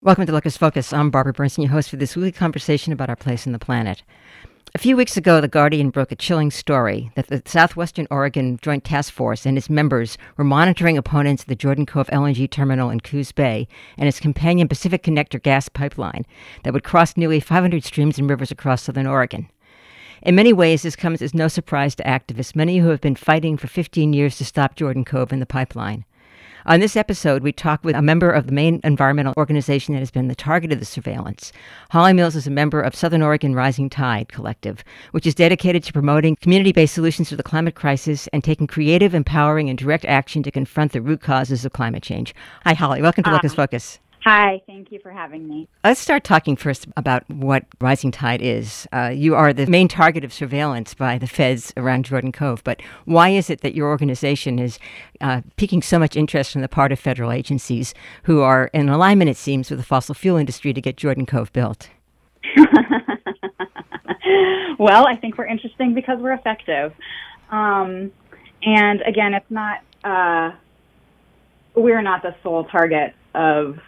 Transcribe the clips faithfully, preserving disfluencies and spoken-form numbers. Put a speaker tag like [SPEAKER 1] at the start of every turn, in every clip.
[SPEAKER 1] Welcome to Locus Focus. I'm Barbara Bernstein, your host for this weekly conversation about our place on the planet. A few weeks ago, The Guardian broke a chilling story that the Southwestern Oregon Joint Task Force and its members were monitoring opponents of the Jordan Cove L N G terminal in Coos Bay and its companion Pacific Connector gas pipeline that would cross nearly five hundred streams and rivers across southern Oregon. In many ways, this comes as no surprise to activists, many who have been fighting for fifteen years to stop Jordan Cove and the pipeline. On this episode, we talk with a member of the main environmental organization that has been the target of the surveillance. Holly Mills is a member of Southern Oregon Rising Tide Collective, which is dedicated to promoting community-based solutions to the climate crisis and taking creative, empowering, and direct action to confront the root causes of climate change. Hi, Holly. Welcome to uh, Locus Focus.
[SPEAKER 2] Hi. Thank you for having me.
[SPEAKER 1] Let's start talking first about what Rising Tide is. Uh, you are the main target of surveillance by the feds around Jordan Cove, but why is it that your organization is uh, piquing so much interest on the part of federal agencies who are in alignment, it seems, with the fossil fuel industry to get Jordan Cove built?
[SPEAKER 2] Well, I think we're interesting because we're effective. Um, and again, it's not, uh, we're not the sole target of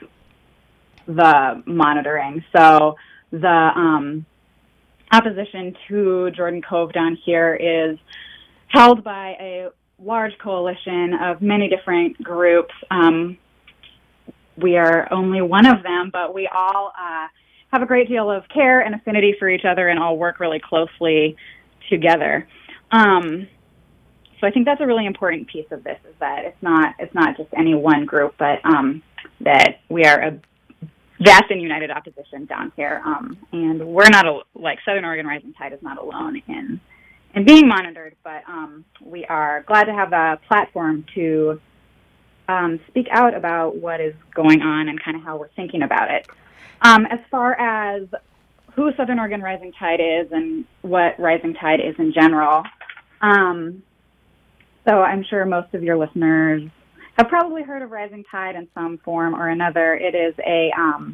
[SPEAKER 2] the monitoring. So the um, opposition to Jordan Cove down here is held by a large coalition of many different groups. Um, we are only one of them, but we all uh, have a great deal of care and affinity for each other and all work really closely together. Um, so I think that's a really important piece of this, is that it's not it's not just any one group, but um, that we are a vast and united opposition down here, um, and we're not a, like Southern Oregon Rising Tide is not alone in in being monitored, but um, we are glad to have the platform to um, speak out about what is going on and kind of how we're thinking about it. Um, as far as who Southern Oregon Rising Tide is and what Rising Tide is in general, um, so I'm sure most of your listeners have probably heard of Rising Tide in some form or another. It is a, um,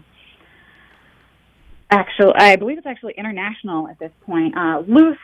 [SPEAKER 2] actual, I believe it's actually international at this point, uh, loose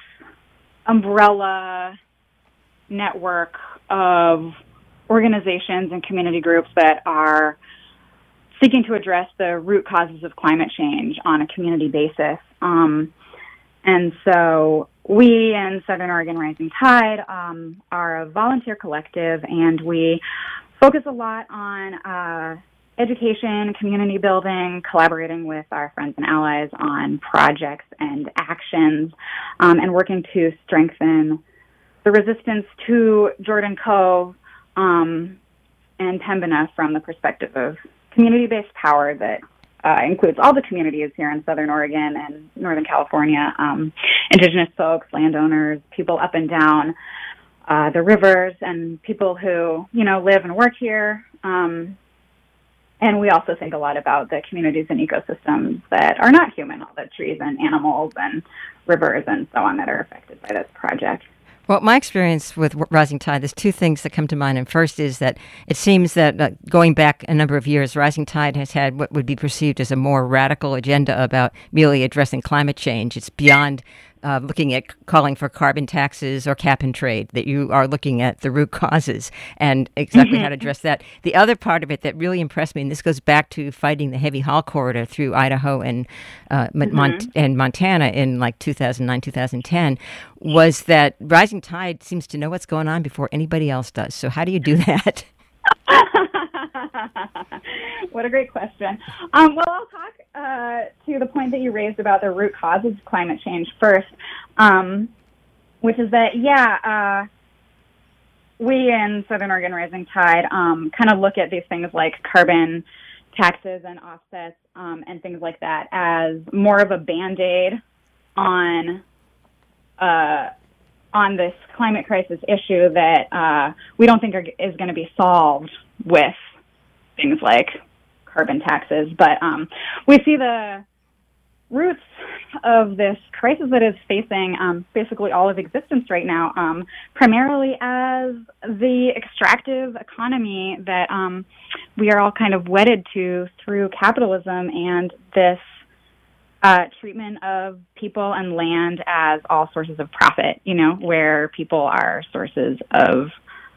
[SPEAKER 2] umbrella network of organizations and community groups that are seeking to address the root causes of climate change on a community basis. Um, and so we in Southern Oregon Rising Tide um, are a volunteer collective, and we focus a lot on uh, education, community building, collaborating with our friends and allies on projects and actions, um, and working to strengthen the resistance to Jordan Cove um, and Pembina from the perspective of community-based power that uh, includes all the communities here in Southern Oregon and Northern California, um, indigenous folks, landowners, people up and down Uh, the rivers, and people who, you know, live and work here. Um, and we also think a lot about the communities and ecosystems that are not human, all the trees and animals and rivers and so on that are affected by this project.
[SPEAKER 1] Well, my experience with Rising Tide, there's two things that come to mind. And first is that it seems that uh, going back a number of years, Rising Tide has had what would be perceived as a more radical agenda about merely addressing climate change. It's beyond Uh, looking at calling for carbon taxes or cap and trade, that you are looking at the root causes and exactly how to address that. The other part of it that really impressed me, and this goes back to fighting the heavy haul corridor through Idaho and uh, mm-hmm. Mont- and Montana in like two thousand nine, two thousand ten, was that Rising Tide seems to know what's going on before anybody else does. So how do you do that?
[SPEAKER 2] What a great question. Um, well, I'll talk uh, to the point that you raised about the root causes of climate change first, um, which is that, yeah, uh, we in Southern Oregon Rising Tide um, kind of look at these things like carbon taxes and offsets um, and things like that as more of a Band-Aid on uh, on this climate crisis issue that uh, we don't think are, is going to be solved with things like carbon taxes. But um, we see the roots of this crisis that is facing um, basically all of existence right now, um, primarily as the extractive economy that um, we are all kind of wedded to through capitalism and this uh, treatment of people and land as all sources of profit, you know, where people are sources of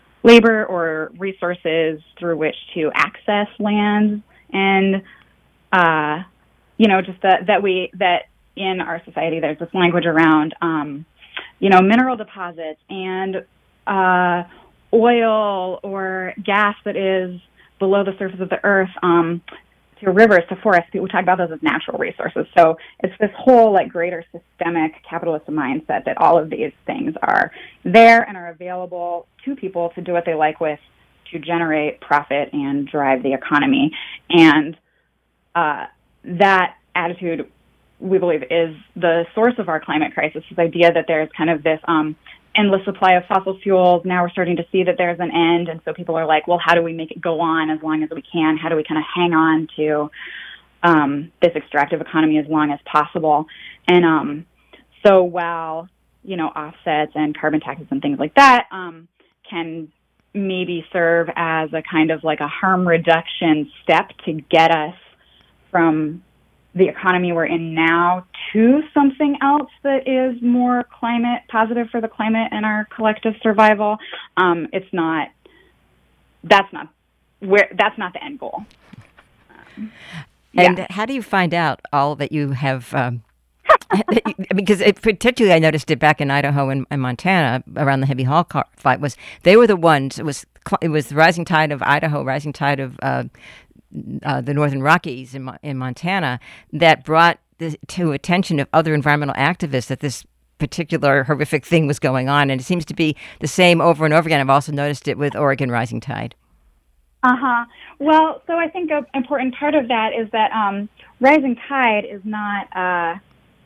[SPEAKER 2] labor or resources through which to access land and uh, you know, just that, that we, that in our society, there's this language around, um, you know, mineral deposits and uh, oil or gas that is below the surface of the earth, um, to rivers, to forests. We talk about those as natural resources. So it's this whole like greater systemic capitalist mindset that all of these things are there and are available to people to do what they like with, to generate profit and drive the economy. And uh, that attitude, we believe, is the source of our climate crisis, this idea that there's kind of this um, endless supply of fossil fuels. Now we're starting to see that there's an end, and so people are like, well, how do we make it go on as long as we can? How do we kind of hang on to um, this extractive economy as long as possible? And um, so while, you know, offsets and carbon taxes and things like that um, can maybe serve as a kind of like a harm reduction step to get us from the economy we're in now to something else that is more climate positive for the climate and our collective survival, um, it's not, that's not where, that's not the end goal. Um,
[SPEAKER 1] and
[SPEAKER 2] yeah.
[SPEAKER 1] How do you find out all that you have, um, because it, particularly I noticed it back in Idaho and, and Montana around the Heavy Haul car fight, was they were the ones, it was, it was the rising tide of Idaho, rising tide of, uh, Uh, the Northern Rockies in, in Montana, that brought this to attention of other environmental activists that this particular horrific thing was going on. And it seems to be the same over and over again. I've also noticed it with Oregon Rising Tide.
[SPEAKER 2] Uh-huh. Well, so I think an important part of that is that um, Rising Tide is not, uh,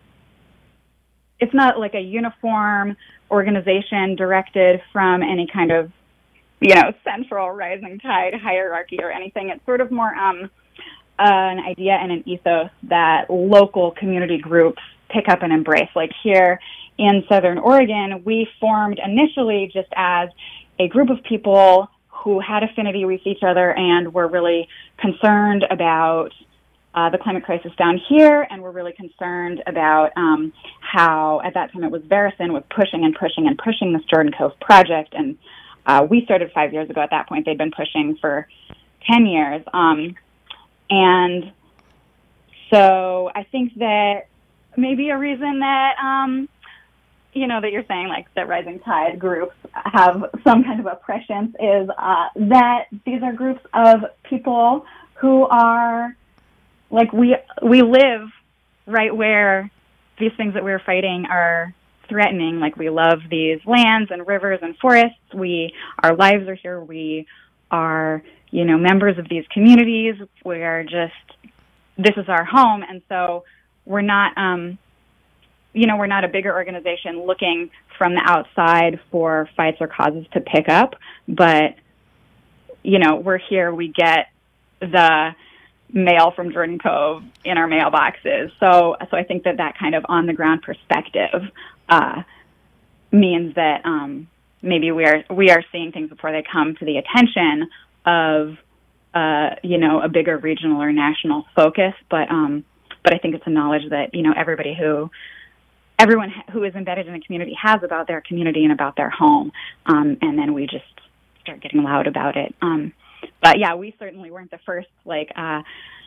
[SPEAKER 2] it's not like a uniform organization directed from any kind of, you know, central rising tide hierarchy or anything. It's sort of more um, uh, an idea and an ethos that local community groups pick up and embrace. Like here in Southern Oregon, we formed initially just as a group of people who had affinity with each other and were really concerned about uh, the climate crisis down here, and were really concerned about um, how, at that time it was Veresen, was pushing and pushing and pushing this Jordan Cove project. And Uh, we started five years ago. At that point, they'd been pushing for ten years. Um, and so I think that maybe a reason that, um, you know, that you're saying, like, that Rising Tide groups have some kind of a prescience is uh, that these are groups of people who are, like, we we live right where these things that we're fighting are threatening. Like, we love these lands and rivers and forests. We, our lives are here. We are, you know, members of these communities. We're just, this is our home. And so we're not, um, you know, we're not a bigger organization looking from the outside for fights or causes to pick up. But, you know, we're here. We get the mail from Jordan Cove in our mailboxes. So, so I think that that kind of on the ground perspective uh, means that um, maybe we are we are seeing things before they come to the attention of uh, you know, a bigger regional or national focus. But um, but I think it's a knowledge that, you know, everybody who everyone who is embedded in a community has about their community and about their home, um, and then we just start getting loud about it. Um, But yeah, we certainly weren't the first. Like uh,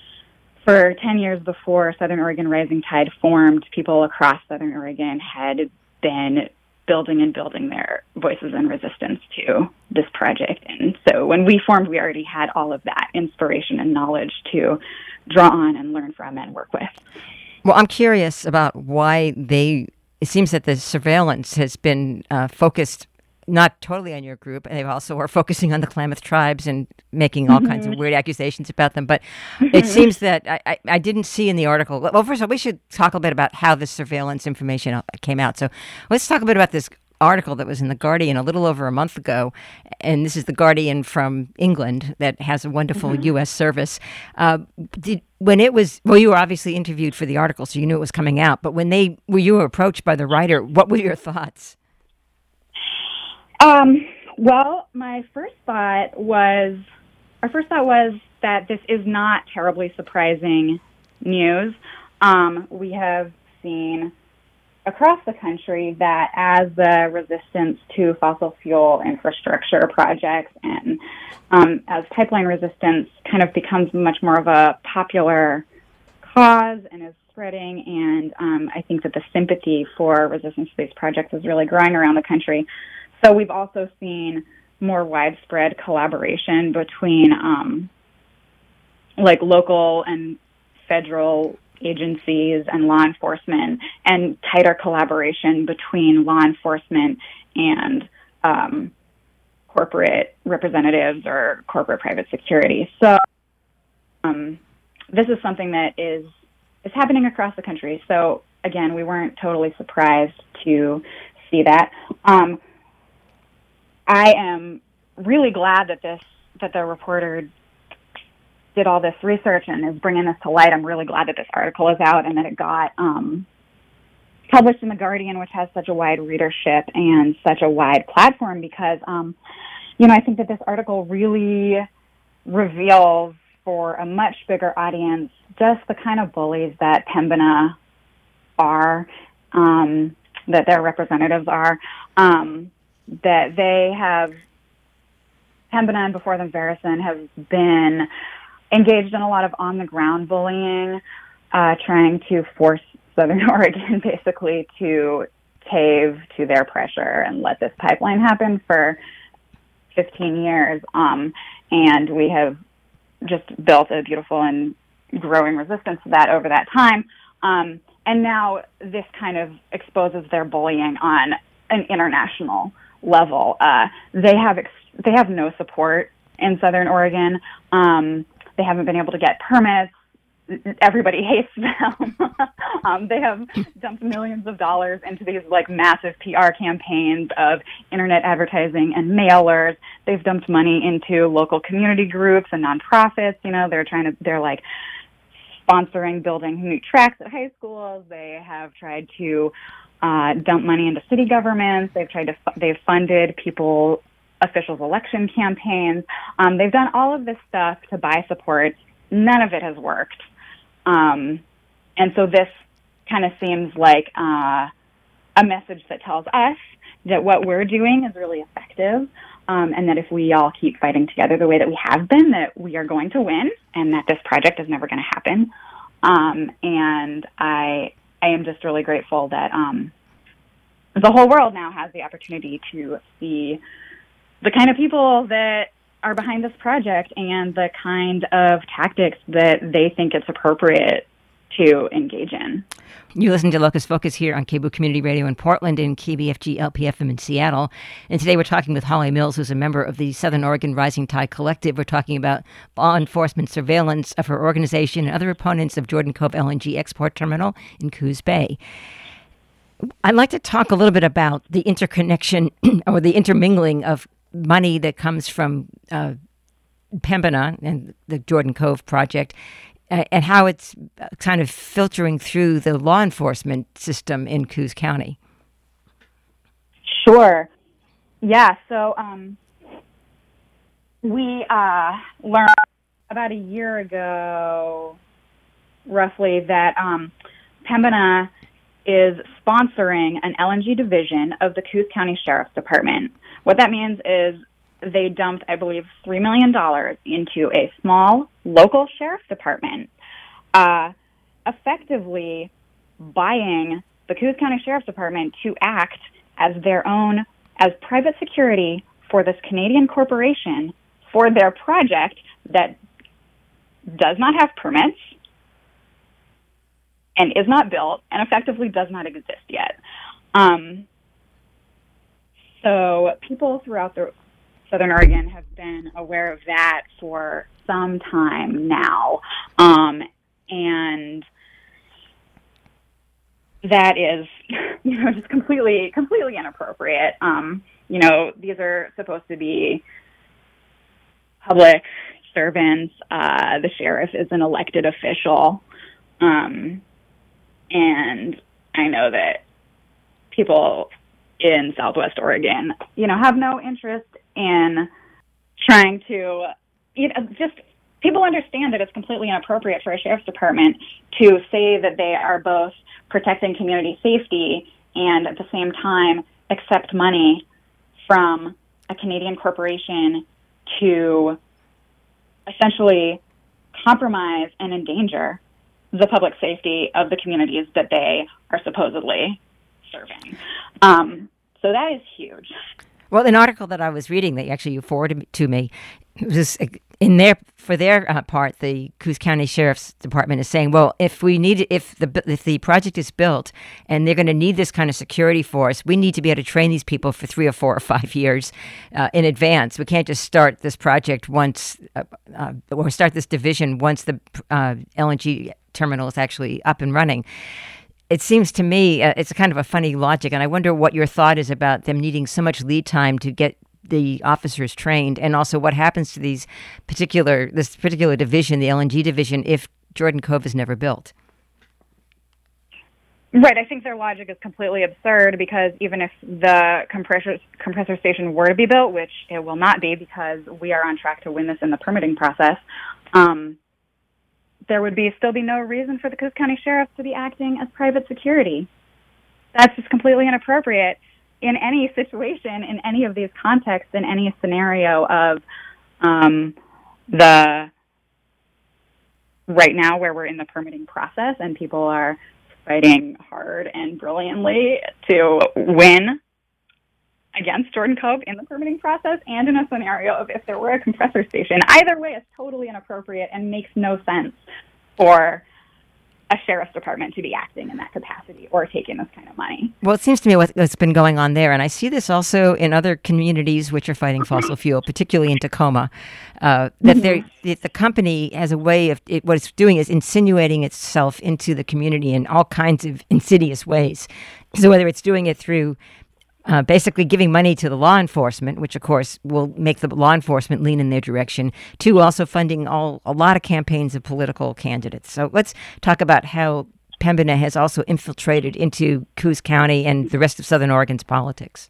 [SPEAKER 2] for ten years before Southern Oregon Rising Tide formed, people across Southern Oregon had been building and building their voices and resistance to this project. And so when we formed, we already had all of that inspiration and knowledge to draw on and learn from and work with.
[SPEAKER 1] Well, I'm curious about why they, it seems that the surveillance has been uh, focused not totally on your group, and they also are focusing on the Klamath tribes and making all mm-hmm. kinds of weird accusations about them. But mm-hmm. it seems that I, I, I didn't see in the article. Well, first of all, we should talk a bit about how this surveillance information came out. So let's talk a bit about this article that was in The Guardian a little over a month ago. And this is The Guardian from England that has a wonderful mm-hmm. U S service. Uh, did, when it was, well, you were obviously interviewed for the article, so you knew it was coming out. But when they were you were approached by the writer, what were your thoughts?
[SPEAKER 2] Um, well, my first thought was, our first thought was that this is not terribly surprising news. Um, we have seen across the country that as the resistance to fossil fuel infrastructure projects and um, as pipeline resistance kind of becomes much more of a popular cause and is spreading, and um, I think that the sympathy for resistance-based projects is really growing around the country. So we've also seen more widespread collaboration between um, like local and federal agencies and law enforcement, and tighter collaboration between law enforcement and um, corporate representatives or corporate private security. So um, this is something that is is happening across the country. So again, we weren't totally surprised to see that. Um, I am really glad that this that the reporter did all this research and is bringing this to light. I'm really glad that this article is out and that it got um, published in The Guardian, which has such a wide readership and such a wide platform, because, um, you know, I think that this article really reveals for a much bigger audience just the kind of bullies that Pembina are, um, that their representatives are, um, that they have, Pembina and before them Veresen, have been engaged in a lot of on-the-ground bullying, uh, trying to force Southern Oregon basically to cave to their pressure and let this pipeline happen for fifteen years. Um, and we have just built a beautiful and growing resistance to that over that time. Um, and now this kind of exposes their bullying on an international level. Uh, they have ex- they have no support in Southern Oregon. Um, They haven't been able to get permits. Everybody hates them. um, they have dumped millions of dollars into these like massive P R campaigns of internet advertising and mailers. They've dumped money into local community groups and nonprofits. You know, they're trying to, they're like sponsoring building new tracks at high schools. They have tried to uh, dump money into city governments. They've tried to, they've funded people officials' election campaigns. Um, they've done all of this stuff to buy support. None of it has worked. Um, and so this kind of seems like uh, a message that tells us that what we're doing is really effective, um, and that if we all keep fighting together the way that we have been, that we are going to win, and that this project is never going to happen. Um, and I, I am just really grateful that um, the whole world now has the opportunity to see the kind of people that are behind this project and the kind of tactics that they think it's appropriate to engage in.
[SPEAKER 1] You listen to Locus Focus here on K B O O Community Radio in Portland and K B F G L P F M in Seattle. And today we're talking with Holly Mills, who's a member of the Southern Oregon Rising Tide Collective. We're talking about law enforcement surveillance of her organization and other opponents of Jordan Cove L N G export terminal in Coos Bay. I'd like to talk a little bit about the interconnection or the intermingling of money that comes from uh, Pembina and the Jordan Cove project, uh, and how it's kind of filtering through the law enforcement system in Coos County.
[SPEAKER 2] Sure. Yeah, so um, we uh, learned about a year ago, roughly, that um, Pembina is sponsoring an L N G division of the Coos County Sheriff's Department. What that means is they dumped, I believe, three million dollars into a small local sheriff's department, uh, effectively buying the Coos County Sheriff's Department to act as their own, as private security for this Canadian corporation for their project that does not have permits and is not built and effectively does not exist yet. Um, So people throughout the Southern Oregon have been aware of that for some time now. Um, and that is, you know, just completely, completely inappropriate. Um, you know, these are supposed to be public servants. Uh, the sheriff is an elected official. Um, and I know that people in Southwest Oregon, you know, have no interest in trying to, you know, just people understand that it's completely inappropriate for a sheriff's department to say that they are both protecting community safety and at the same time accept money from a Canadian corporation to essentially compromise and endanger the public safety of the communities that they are supposedly serving. Um, so that is huge.
[SPEAKER 1] Well, an article that I was reading that actually you forwarded to me was in their for their uh, part, the Coos County Sheriff's Department is saying, well, if we need if the if the project is built and they're going to need this kind of security force, we need to be able to train these people for three or four or five years uh, in advance. We can't just start this project once uh, uh, or start this division once the uh, L N G terminal is actually up and running. It seems to me uh, it's a kind of a funny logic, and I wonder what your thought is about them needing so much lead time to get the officers trained, and also what happens to these particular this particular division, the L N G division, if Jordan Cove is never built.
[SPEAKER 2] Right. I think their logic is completely absurd because even if the compressor compressor station were to be built, which it will not be because we are on track to win this in the permitting process, um, there would be still be no reason for the Coos County Sheriff to be acting as private security. That's just completely inappropriate in any situation, in any of these contexts, in any scenario of um, the right now where we're in the permitting process and people are fighting hard and brilliantly to win against Jordan Cove in the permitting process, and in a scenario of if there were a compressor station. Either way is totally inappropriate and makes no sense for a sheriff's department to be acting in that capacity or taking this kind of money.
[SPEAKER 1] Well, it seems to me what's been going on there, and I see this also in other communities which are fighting fossil fuel, particularly in Tacoma, uh, that mm-hmm. the company has a way of, it, what it's doing is insinuating itself into the community in all kinds of insidious ways. So whether it's doing it through Uh, basically giving money to the law enforcement, which of course will make the law enforcement lean in their direction, to also funding all a lot of campaigns of political candidates. So let's talk about how Pembina has also infiltrated into Coos County and the rest of Southern Oregon's politics.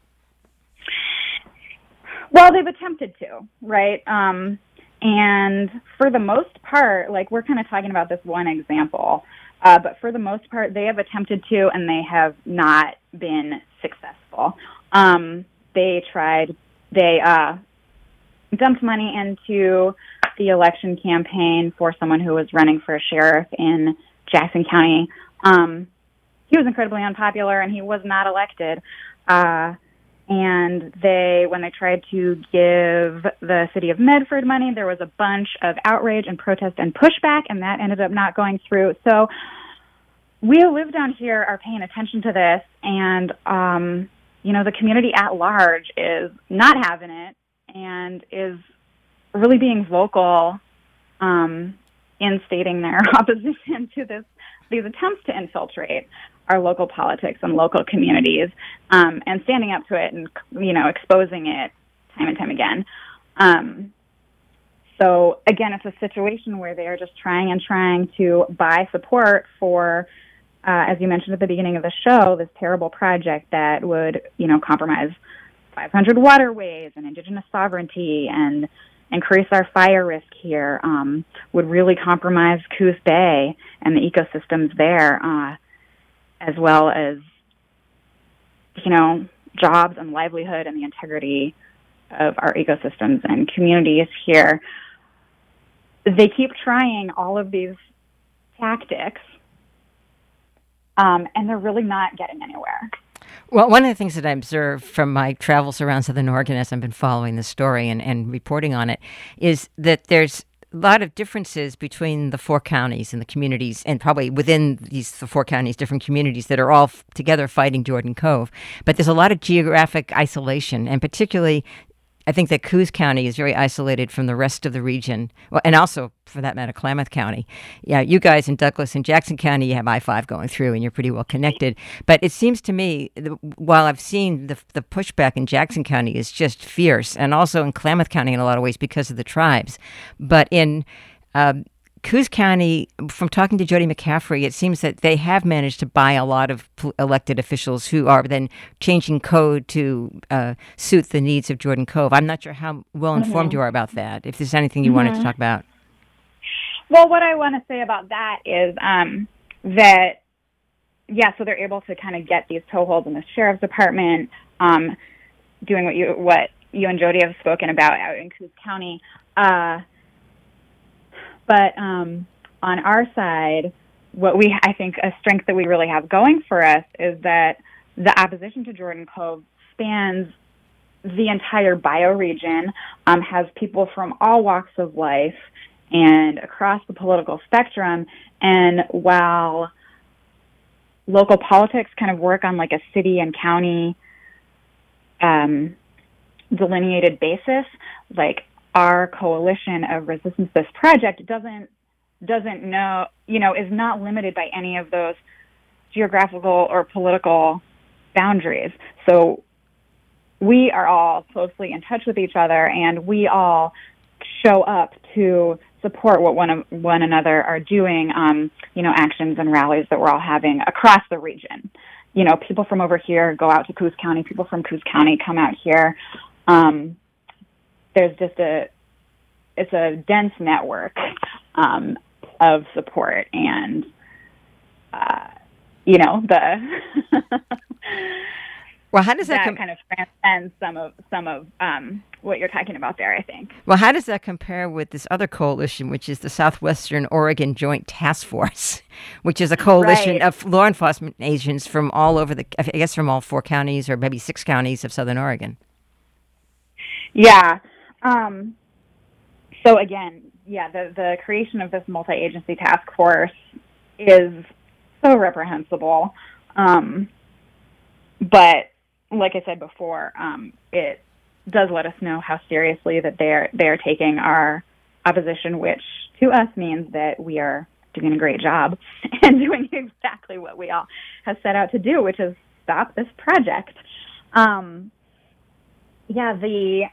[SPEAKER 2] Well, they've attempted to, right? Um, and for the most part, like we're kind of talking about this one example, uh, but for the most part, they have attempted to, and they have not been successful. Um, they tried, they uh, dumped money into the election campaign for someone who was running for a sheriff in Jackson County. Um, he was incredibly unpopular, and he was not elected. Uh, and they, when they tried to give the city of Medford money, there was a bunch of outrage and protest and pushback, and that ended up not going through. So we who live down here are paying attention to this, and, um, you know, the community at large is not having it and is really being vocal um, in stating their opposition to this these attempts to infiltrate our local politics and local communities, um, and standing up to it and, you know, exposing it time and time again. Um, so, again, it's a situation where they are just trying and trying to buy support for, uh, as you mentioned at the beginning of the show, this terrible project that would, you know, compromise five hundred waterways and indigenous sovereignty and increase our fire risk here, um, would really compromise Coos Bay and the ecosystems there, uh, as well as, you know, jobs and livelihood and the integrity of our ecosystems and communities here. They keep trying all of these tactics, um, and they're really not getting anywhere.
[SPEAKER 1] Well, one of the things that I observed from my travels around Southern Oregon as I've been following the story and, and reporting on it is that there's a lot of differences between the four counties and the communities, and probably within these the four counties, different communities that are all f- together fighting Jordan Cove. But there's a lot of geographic isolation, and particularly I think that Coos County is very isolated from the rest of the region, well, and also, for that matter, Klamath County. Yeah, you guys in Douglas and Jackson County, you have I five going through, and you're pretty well connected. But it seems to me, while I've seen the the pushback in Jackson County is just fierce, and also in Klamath County in a lot of ways because of the tribes. But in um, Coos County, from talking to Jody McCaffrey, it seems that they have managed to buy a lot of elected officials who are then changing code to uh, suit the needs of Jordan Cove. I'm not sure how well informed mm-hmm. you are about that, if there's anything you mm-hmm. wanted to talk about.
[SPEAKER 2] Well, what I want to say about that is um, that, yeah, so they're able to kind of get these toeholds in the sheriff's department, um, doing what you what you and Jody have spoken about out in Coos County. Uh But um, on our side, what we, I think a strength that we really have going for us is that the opposition to Jordan Cove spans the entire bioregion, um, has people from all walks of life and across the political spectrum. And while local politics kind of work on like a city and county um, delineated basis, like our coalition of resistance to this project doesn't doesn't know, you know, is not limited by any of those geographical or political boundaries. So we are all closely in touch with each other, and we all show up to support what one one another are doing, um, you know, actions and rallies that we're all having across the region. You know, people from over here go out to Coos County, people from Coos County come out here. Um, there's just a, it's a dense network um, of support, and, uh, you know, the...
[SPEAKER 1] Well, how does that,
[SPEAKER 2] that
[SPEAKER 1] com-
[SPEAKER 2] kind of transcends some of some of um, what you're talking about there, I think.
[SPEAKER 1] Well, how does that compare with this other coalition, which is the Southwestern Oregon Joint Task Force, which is a coalition
[SPEAKER 2] right.
[SPEAKER 1] of law enforcement agents from all over the, I guess, from all four counties or maybe six counties of Southern Oregon?
[SPEAKER 2] Yeah. Um, so again, yeah, the the creation of this multi-agency task force is so reprehensible, um, but. Like I said before, um, it does let us know how seriously that they're they're taking our opposition, which to us means that we are doing a great job and doing exactly what we all have set out to do, which is stop this project. Um, yeah, the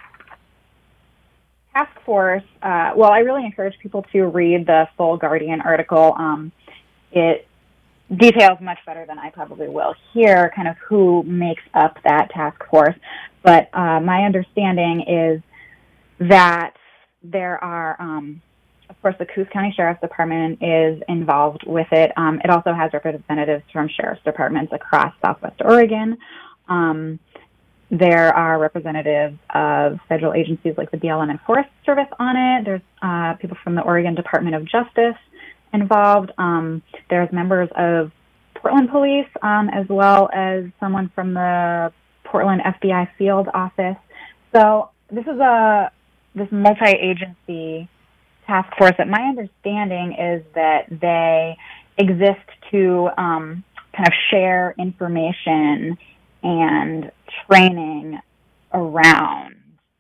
[SPEAKER 2] task force. Uh, well, I really encourage people to read the full Guardian article. Um, it details much better than I probably will here, kind of who makes up that task force. But uh, my understanding is that there are, um, of course, the Coos County Sheriff's Department is involved with it. Um, it also has representatives from sheriff's departments across Southwest Oregon. Um, there are representatives of federal agencies like the B L M and Forest Service on it. There's uh, people from the Oregon Department of Justice involved. Um, there's members of Portland Police, um, as well as someone from the Portland F B I field office. So this is a this multi-agency task force that my understanding is that they exist to um, kind of share information and training around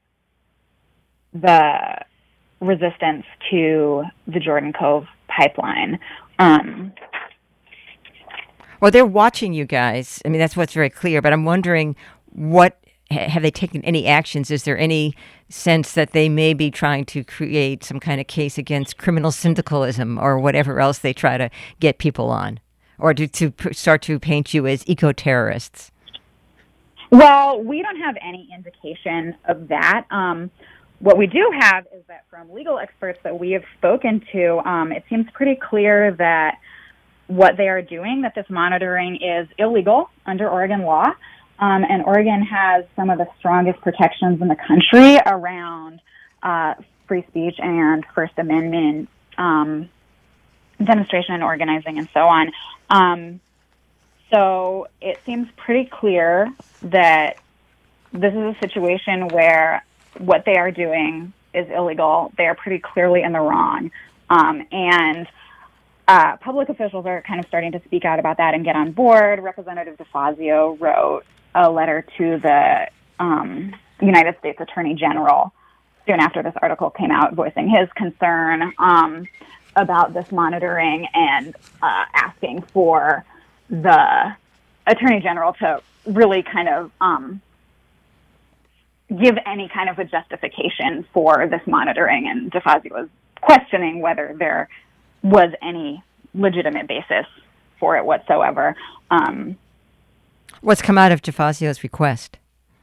[SPEAKER 2] the resistance to the Jordan Cove pipeline. Um,
[SPEAKER 1] well, they're watching you guys. I mean, that's what's very clear. But I'm wondering, what have they taken any actions? Is there any sense that they may be trying to create some kind of case against criminal syndicalism or whatever else they try to get people on, or to, to start to paint you as eco-terrorists?
[SPEAKER 2] Well, we don't have any indication of that. Um, What we do have is that from legal experts that we have spoken to, um, it seems pretty clear that what they are doing, that this monitoring is illegal under Oregon law. Um, and Oregon has some of the strongest protections in the country around uh, free speech and First Amendment um, demonstration and organizing and so on. Um, so it seems pretty clear that this is a situation where what they are doing is illegal. They are pretty clearly in the wrong. Um, and uh, public officials are kind of starting to speak out about that and get on board. Representative DeFazio wrote a letter to the um, United States Attorney General soon after this article came out, voicing his concern um, about this monitoring and uh, asking for the Attorney General to really kind of um, give any kind of a justification for this monitoring, and DeFazio was questioning whether there was any legitimate basis for it whatsoever. Um,
[SPEAKER 1] What's come out of DeFazio's request?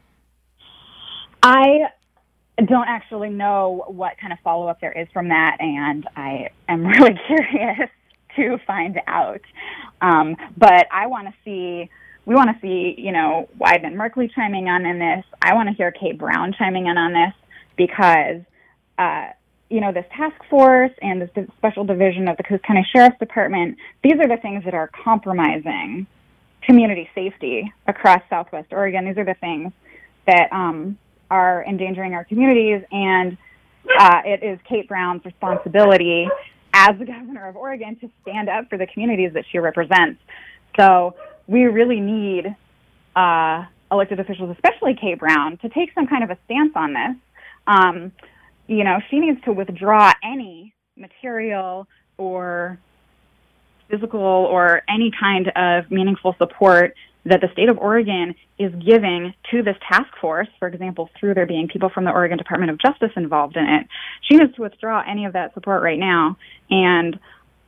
[SPEAKER 2] I don't actually know what kind of follow-up there is from that, and I am really curious to find out. Um, but I want to see... We want to see, you know, Weidman Merkley chiming in on this. I want to hear Kate Brown chiming in on this because uh, you know, this task force and this special division of the Coos County Sheriff's Department, these are the things that are compromising community safety across Southwest Oregon. These are the things that um, are endangering our communities, and uh, it is Kate Brown's responsibility as the governor of Oregon to stand up for the communities that she represents. So we really need uh, elected officials, especially Kate Brown, to take some kind of a stance on this. Um, you know, she needs to withdraw any material or physical or any kind of meaningful support that the state of Oregon is giving to this task force, for example, through there being people from the Oregon Department of Justice involved in it. She needs to withdraw any of that support right now, and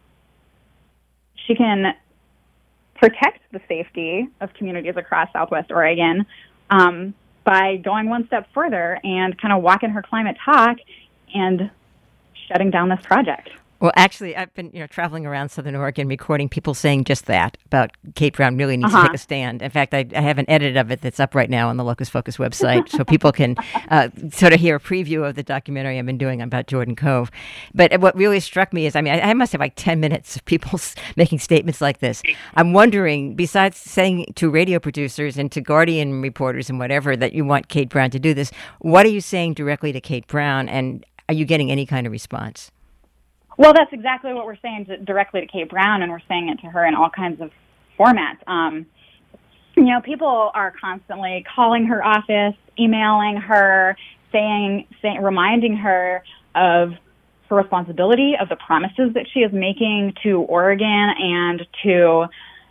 [SPEAKER 2] she can protect the safety of communities across Southwest Oregon um, by going one step further and kind of walking her climate talk and shutting down this project.
[SPEAKER 1] Well, actually, I've been, you know, traveling around Southern Oregon recording people saying just that about Kate Brown really needs
[SPEAKER 2] uh-huh.
[SPEAKER 1] to take a stand. In fact, I, I have an edit of it that's up right now on the Locus Focus website, so people can uh, sort of hear a preview of the documentary I've been doing about Jordan Cove. But what really struck me is, I mean, I, I must have like ten minutes of people making statements like this. I'm wondering, besides saying to radio producers and to Guardian reporters and whatever that you want Kate Brown to do this, what are you saying directly to Kate Brown, and are you getting any kind of response?
[SPEAKER 2] Well, that's exactly what we're saying to, directly to Kate Brown, and we're saying it to her in all kinds of formats. Um, you know, people are constantly calling her office, emailing her, saying, saying, reminding her of her responsibility, of the promises that she is making to Oregon and to,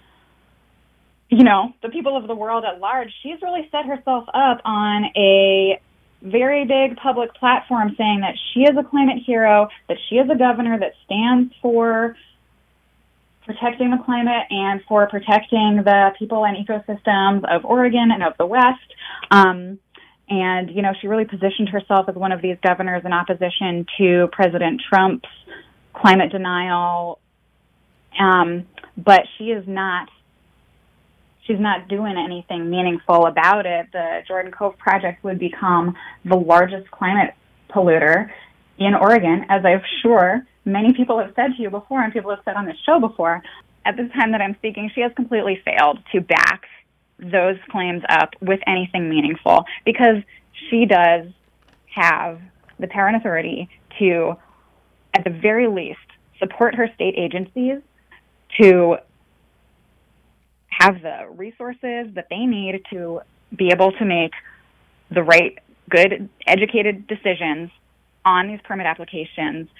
[SPEAKER 2] you know, the people of the world at large. She's really set herself up on a very big public platform saying that she is a climate hero, that she is a governor that stands for protecting the climate and for protecting the people and ecosystems of Oregon and of the West. Um, and, you know, she really positioned herself as one of these governors in opposition to President Trump's climate denial. Um, but she is not She's not doing anything meaningful about it. The Jordan Cove project would become the largest climate polluter in Oregon, as I'm sure many people have said to you before and people have said on this show before. At the time that I'm speaking, she has completely failed to back those claims up with anything meaningful, because she does have the power and authority to, at the very least, support her state agencies to have the resources that they need to be able to make the right, good, educated decisions on these permit applications.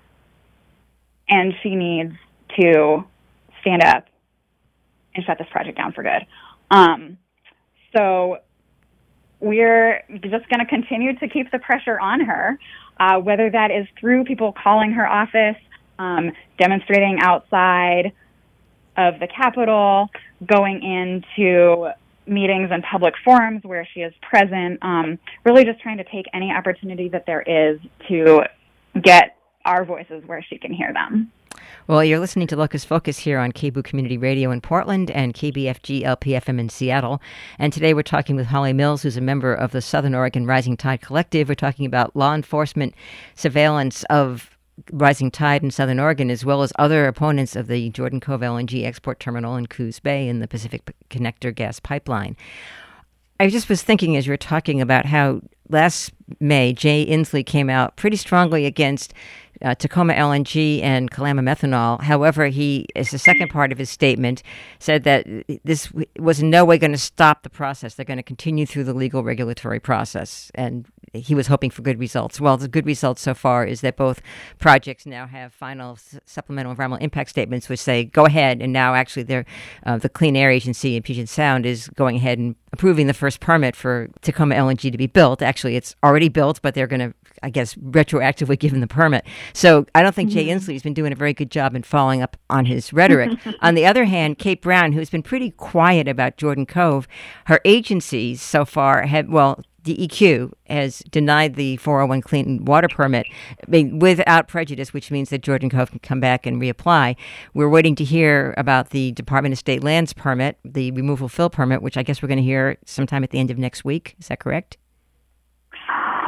[SPEAKER 2] And she needs to stand up and shut this project down for good. Um, so we're just going to continue to keep the pressure on her, uh, whether that is through people calling her office, um, demonstrating outside of the Capitol, going into meetings and public forums where she is present, um, really just trying to take any opportunity that there is to get our voices where she can hear them.
[SPEAKER 1] Well, you're listening to Locus Focus here on K B O O Community Radio in Portland and K B F G L P F M in Seattle. And today we're talking with Holly Mills, who's a member of the Southern Oregon Rising Tide Collective. We're talking about law enforcement surveillance of Rising Tide in Southern Oregon, as well as other opponents of the Jordan Cove L N G export terminal in Coos Bay and the Pacific Connector gas pipeline. I just was thinking as you were talking about how last May, Jay Inslee came out pretty strongly against uh, Tacoma L N G and Kalama Methanol. However, he, as the second part of his statement, said that this was in no way going to stop the process. They're going to continue through the legal regulatory process. And he was hoping for good results. Well, the good results so far is that both projects now have final s- supplemental environmental impact statements which say, go ahead. And now actually they're, uh, the Clean Air Agency in Puget Sound is going ahead and approving the first permit for Tacoma L N G to be built. Actually, it's already built, but they're going to, I guess, retroactively give him the permit. So I don't think mm-hmm. Jay Inslee's been doing a very good job in following up on his rhetoric. On the other hand, Kate Brown, who's been pretty quiet about Jordan Cove, her agencies so far have, well, D E Q has denied the four oh one clean water permit I mean, without prejudice, which means that Jordan Cove can come back and reapply. We're waiting to hear about the Department of State Lands permit, the removal fill permit, which I guess we're going to hear sometime at the end of next week. Is that correct?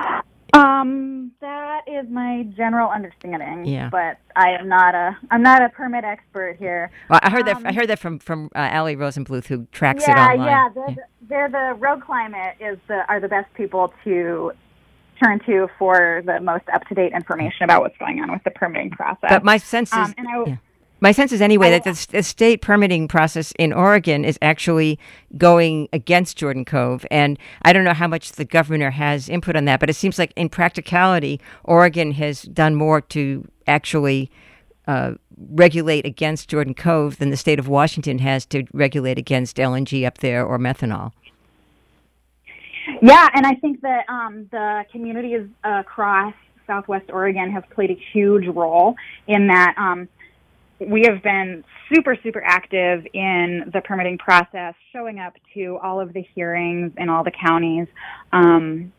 [SPEAKER 2] Um, that is my general understanding.
[SPEAKER 1] Yeah.
[SPEAKER 2] But I am not a I'm not a permit expert here.
[SPEAKER 1] Well, I heard
[SPEAKER 2] um,
[SPEAKER 1] that I heard that from from uh, Allie Rosenbluth, who tracks
[SPEAKER 2] yeah,
[SPEAKER 1] it online.
[SPEAKER 2] Yeah, they're,
[SPEAKER 1] yeah.
[SPEAKER 2] The, they're the Road Climate is the are the best people to turn to for the most up to date information about what's going on with the permitting process.
[SPEAKER 1] But my sense is.
[SPEAKER 2] Um, and I,
[SPEAKER 1] yeah. My sense is anyway
[SPEAKER 2] I,
[SPEAKER 1] that the, the state permitting process in Oregon is actually going against Jordan Cove. And I don't know how much the governor has input on that, but it seems like in practicality, Oregon has done more to actually uh, regulate against Jordan Cove than the state of Washington has to regulate against L N G up there or methanol.
[SPEAKER 2] Yeah, and I think that um, the communities across Southwest Oregon have played a huge role in that. Um, We have been super, super active in the permitting process, showing up to all of the hearings in all the counties, um,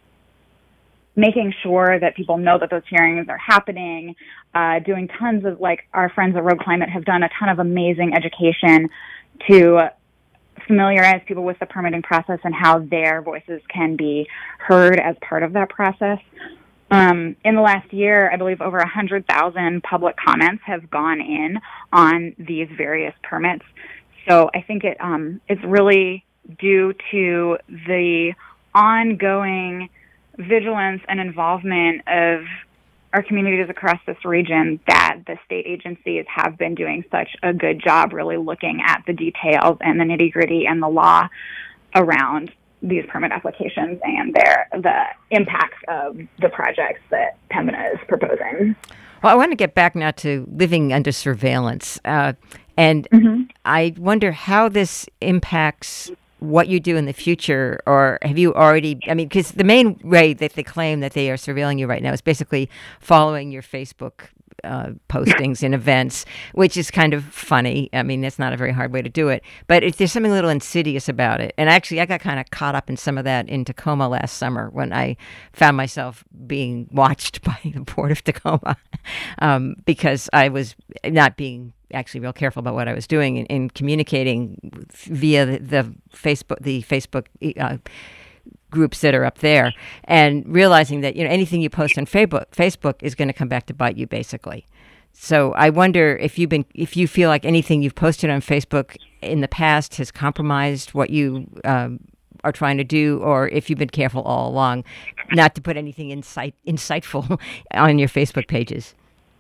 [SPEAKER 2] making sure that people know that those hearings are happening, uh, doing tons of, like, our friends at Road Climate have done a ton of amazing education to familiarize people with the permitting process and how their voices can be heard as part of that process. Um, in the last year, I believe over one hundred thousand public comments have gone in on these various permits. So I think it um, it's really due to the ongoing vigilance and involvement of our communities across this region that the state agencies have been doing such a good job really looking at the details and the nitty-gritty and the law around these permit applications and their the impacts of the projects that Pembina is proposing.
[SPEAKER 1] Well, I want to get back now to living under surveillance, uh, and
[SPEAKER 2] mm-hmm.
[SPEAKER 1] I wonder how this impacts what you do in the future, or have you already, I mean, because the main way that they claim that they are surveilling you right now is basically following your Facebook Uh, postings and events, which is kind of funny. I mean, that's not a very hard way to do it, but it, there's something a little insidious about it. And actually, I got kind of caught up in some of that in Tacoma last summer when I found myself being watched by the Port of Tacoma um, because I was not being actually real careful about what I was doing in, in communicating via the, the Facebook, the Facebook uh, groups that are up there, and realizing that, you know, anything you post on Facebook Facebook is going to come back to bite you, basically. So I wonder if you've been, if you feel like anything you've posted on Facebook in the past has compromised what you um, are trying to do, or if you've been careful all along not to put anything insight insightful on your Facebook pages.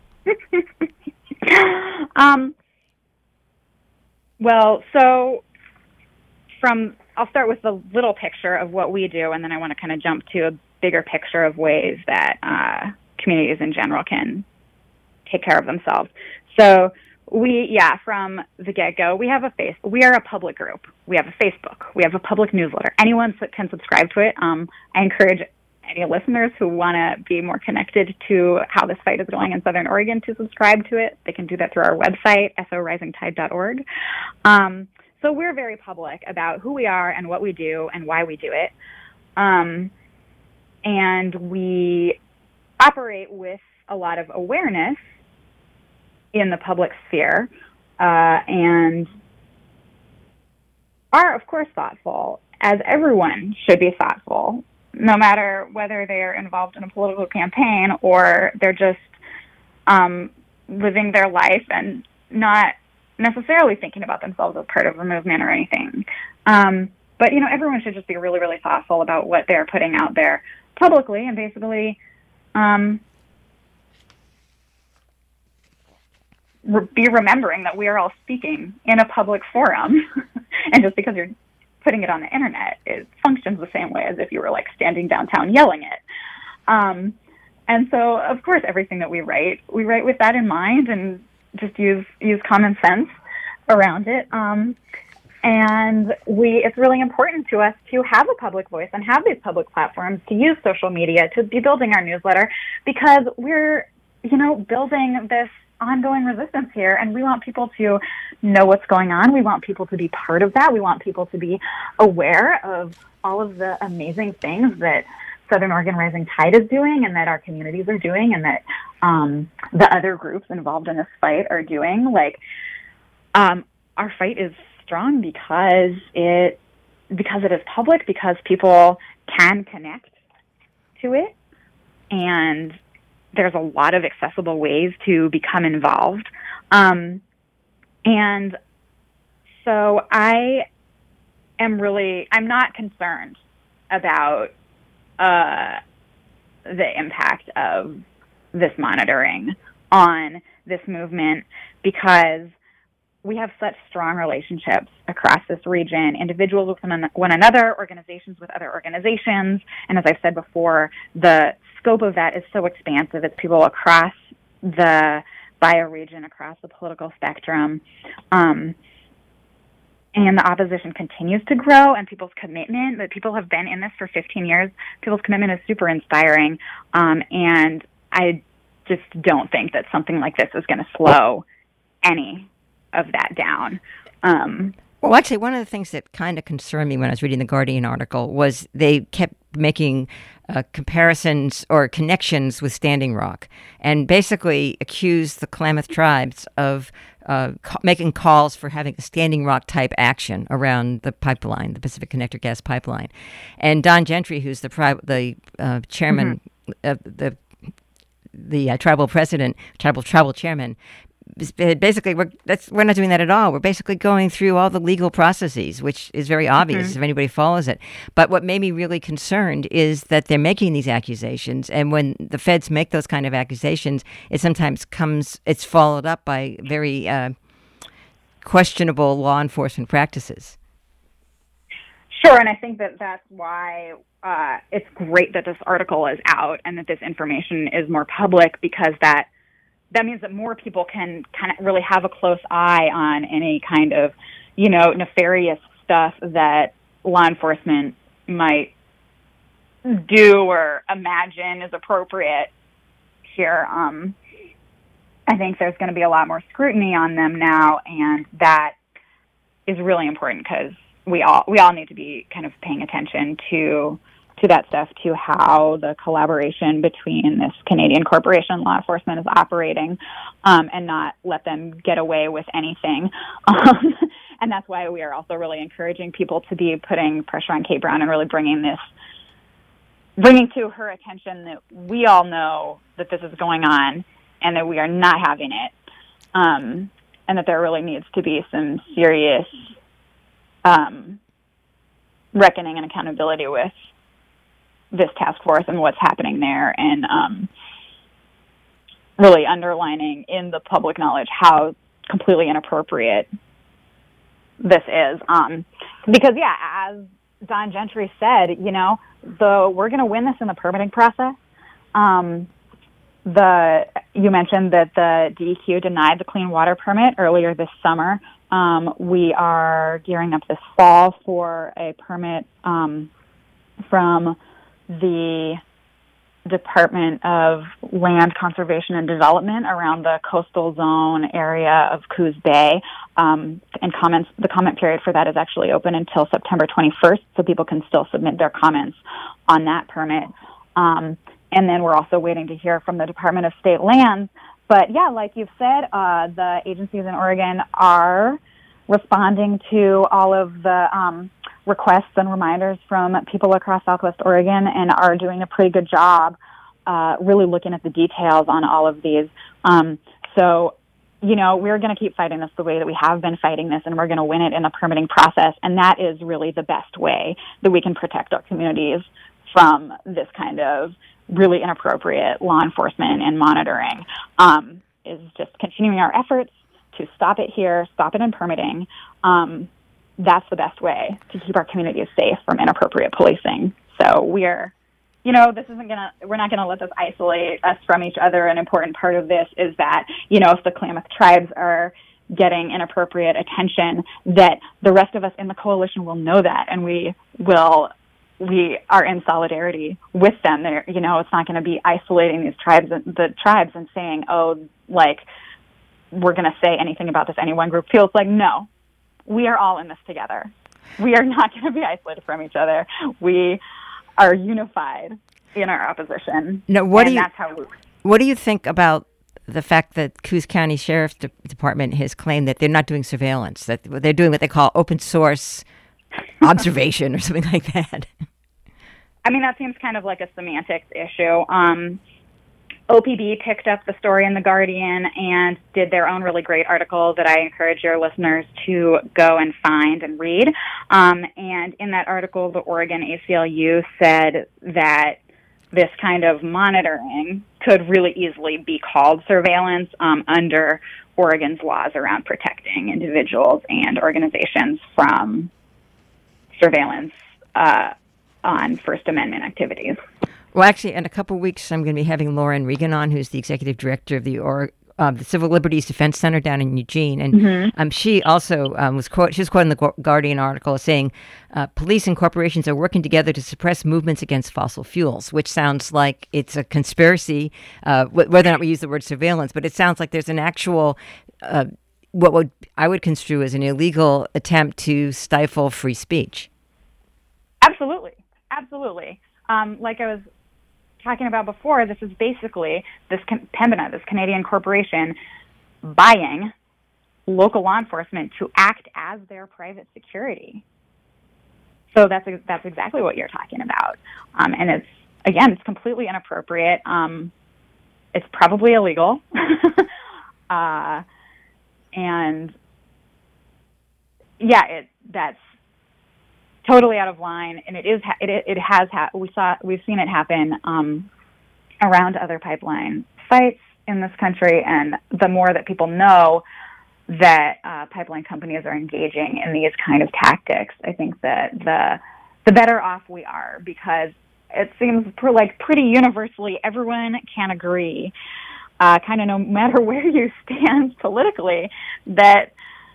[SPEAKER 2] um. Well, so from I'll start with the little picture of what we do, and then I want to kind of jump to a bigger picture of ways that uh, communities in general can take care of themselves. So we, yeah, from the get-go, we have a face. We are a public group. We have a Facebook. We have a public newsletter. Anyone can subscribe to it. Um, I encourage any listeners who want to be more connected to how this fight is going in Southern Oregon to subscribe to it. They can do that through our website, s o rising tide dot org. Um, So we're very public about who we are and what we do and why we do it. Um, and we operate with a lot of awareness in the public sphere uh, and are, of course, thoughtful, as everyone should be thoughtful, no matter whether they're involved in a political campaign or they're just um, living their life and not necessarily thinking about themselves as part of a movement or anything. Um, but, you know, everyone should just be really, really thoughtful about what they're putting out there publicly and basically um, re- be remembering that we are all speaking in a public forum. And just because you're putting it on the internet, it functions the same way as if you were, like, standing downtown yelling it. Um, and so, of course, everything that we write, we write with that in mind and just use use common sense around it. Um, and we it's really important to us to have a public voice and have these public platforms, to use social media, to be building our newsletter, because we're, you know, building this ongoing resistance here, and we want people to know what's going on. We want people to be part of that. We want people to be aware of all of the amazing things that Southern Oregon Rising Tide is doing and that our communities are doing and that um, the other groups involved in this fight are doing. Like, um, our fight is strong because it because it is public, because people can connect to it. and there's a lot of accessible ways to become involved. Um, and so I am really, I'm not concerned about uh, the impact of this monitoring on this movement, because we have such strong relationships across this region, individuals with one another, organizations with other organizations. And as I've said before, the scope of that is so expansive. It's people across the bioregion, across the political spectrum. Um, and the opposition continues to grow, and people's commitment, that people have been in this for fifteen years, people's commitment is super inspiring. Um, and I just don't think that something like this is going to slow any of that down. Um,
[SPEAKER 1] well, actually, one of the things that kind of concerned me when I was reading the Guardian article was they kept making uh, comparisons or connections with Standing Rock, and basically accused the Klamath tribes of uh, ca- making calls for having a Standing Rock type action around the pipeline, the Pacific Connector gas pipeline. And Don Gentry, who's the pri- the uh, chairman mm-hmm. of the the uh, tribal president, tribal tribal chairman, basically, we're that's we're not doing that at all. We're basically going through all the legal processes, which is very obvious mm-hmm. if anybody follows it. But what made me really concerned is that they're making these accusations, and when the feds make those kind of accusations, it sometimes comes, it's followed up by very uh, questionable law enforcement practices.
[SPEAKER 2] Sure, and I think that that's why uh, it's great that this article is out and that this information is more public, because that that means that more people can kind of really have a close eye on any kind of, you know, nefarious stuff that law enforcement might do or imagine is appropriate here. Um, I think there's going to be a lot more scrutiny on them now, and that is really important, because we all we all need to be kind of paying attention to to that stuff, to how the collaboration between this Canadian corporation and law enforcement is operating, um, and not let them get away with anything. Um, and that's why we are also really encouraging people to be putting pressure on Kate Brown and really bringing this, bringing to her attention that we all know that this is going on and that we are not having it, um, and that there really needs to be some serious um, reckoning and accountability with this task force and what's happening there, and um, really underlining in the public knowledge how completely inappropriate this is. Um, because, yeah, as Don Gentry said, you know, the we're going to win this in the permitting process. Um, the you mentioned that the D E Q denied the clean water permit earlier this summer. Um, we are gearing up this fall for a permit um, from the Department of Land Conservation and Development around the coastal zone area of Coos Bay. Um, and comments, the comment period for that is actually open until September twenty-first, so people can still submit their comments on that permit. Um, and then we're also waiting to hear from the Department of State Lands. But yeah, like you've said, uh, the agencies in Oregon are responding to all of the um, requests and reminders from people across Southwest Oregon, and are doing a pretty good job uh, really looking at the details on all of these. Um, so, you know, we're going to keep fighting this the way that we have been fighting this, and we're going to win it in the permitting process, and that is really the best way that we can protect our communities from this kind of really inappropriate law enforcement and monitoring, um, is just continuing our efforts to stop it here, stop it in permitting. Um, that's the best way to keep our communities safe from inappropriate policing. So we're, you know, this isn't gonna, we're not gonna let this isolate us from each other. An important part of this is that, you know, if the Klamath tribes are getting inappropriate attention, that the rest of us in the coalition will know that, and we will, we are in solidarity with them. They're, you know, it's not going to be isolating these tribes, the tribes, and saying, oh, like, we're going to say anything about this. Any one group feels like, no, we are all in this together. We are not going to be isolated from each other. We are unified in our opposition.
[SPEAKER 1] No, what
[SPEAKER 2] and
[SPEAKER 1] do you,
[SPEAKER 2] that's how we,
[SPEAKER 1] what do you think about the fact that Coos County Sheriff's De- Department has claimed that they're not doing surveillance, that they're doing what they call open source observation or something like that?
[SPEAKER 2] I mean, that seems kind of like a semantics issue. Um, O P B picked up the story in The Guardian and did their own really great article that I encourage your listeners to go and find and read. Um, and in that article, the Oregon A C L U said that this kind of monitoring could really easily be called surveillance um, under Oregon's laws around protecting individuals and organizations from surveillance uh, on First Amendment activities.
[SPEAKER 1] Well, actually, in a couple of weeks, I'm going to be having Lauren Regan on, who's the executive director of the or, uh, the Civil Liberties Defense Center down in Eugene, and mm-hmm. um, she also um, was quote. She was quoting the Guardian article saying, uh, "Police and corporations are working together to suppress movements against fossil fuels," which sounds like it's a conspiracy. Uh, whether or not we use the word surveillance, but it sounds like there's an actual. Uh, what would I would construe as an illegal attempt to stifle free speech.
[SPEAKER 2] Absolutely, absolutely. Um, like I was talking about before, this is basically this Pembina, this Canadian corporation, buying local law enforcement to act as their private security. So that's that's exactly what you're talking about, um, and it's again, it's completely inappropriate. Um, it's probably illegal, uh, and yeah, it that's. totally out of line, and it is. It it has. Ha- we saw. We've seen it happen um, around other pipeline sites in this country, and the more that people know that uh, pipeline companies are engaging in these kind of tactics, I think that the the better off we are, because it seems per, like pretty universally everyone can agree, uh, kind of no matter where you stand politically, that.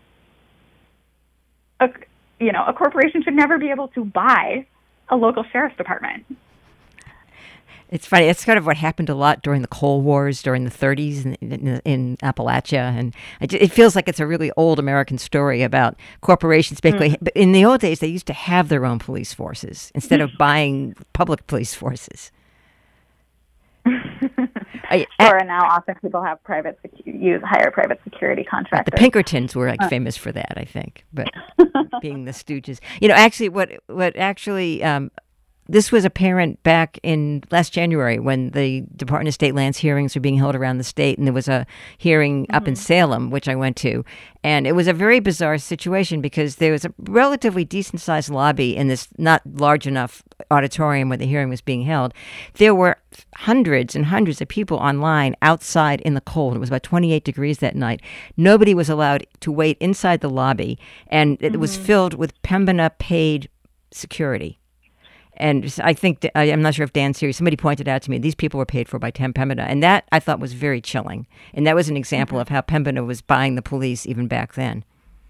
[SPEAKER 2] A, You know, a corporation should never be able to buy a local sheriff's department.
[SPEAKER 1] It's funny. It's kind of what happened a lot during the Coal Wars, during the thirties in, in, in Appalachia. And it feels like it's a really old American story about corporations. Basically, mm. in the old days, they used to have their own police forces instead of buying public police forces.
[SPEAKER 2] I, sure, and now often people have private secu- use hire private security contractors.
[SPEAKER 1] The Pinkertons were like uh. famous for that, I think, but being the Stooges. You know, actually, what what actually um, this was apparent back in last January when the Department of State lands hearings were being held around the state, and there was a hearing mm-hmm. up in Salem, which I went to, and it was a very bizarre situation because there was a relatively decent-sized lobby in this not large enough auditorium where the hearing was being held. There were hundreds and hundreds of people online outside in the cold. It was about twenty-eight degrees that night. Nobody was allowed to wait inside the lobby, and it mm-hmm. was filled with Pembina paid security. And I think, I'm not sure if Dan's serious, somebody pointed out to me, these people were paid for by Pembina. And that I thought was very chilling. And that was an example mm-hmm. of how Pembina was buying the police even back then.